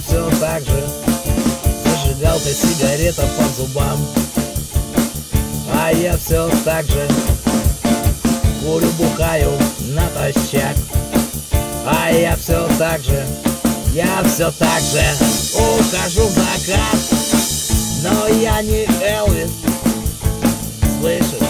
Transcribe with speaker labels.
Speaker 1: все так же зажигалка, сигарета по зубам. А я все так же курю, бухаю натощак. А я все так же ухожу в закат. Но я не Элвис, слышишь?